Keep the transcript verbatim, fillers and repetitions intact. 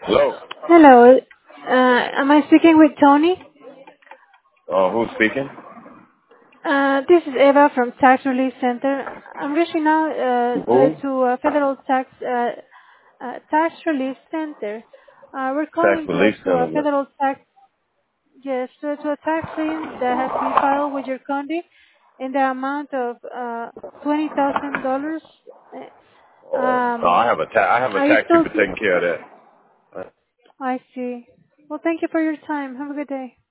Hello. Hello. Uh, am I speaking with Tony? Uh, who's speaking? Uh, this is Eva from Tax Relief Center. I'm reaching out uh, to, Who? to uh, Federal Tax uh, uh, Tax Relief Center. Uh, we're Tax calling to, Relief to a Center. federal tax yes to, to a tax lien that has been filed with your county in the amount of uh, twenty thousand dollars. Oh, no, Um, I have a ta- I have a are you tax still? people taking care of that. I see. Well, thank you for your time. Have a good day.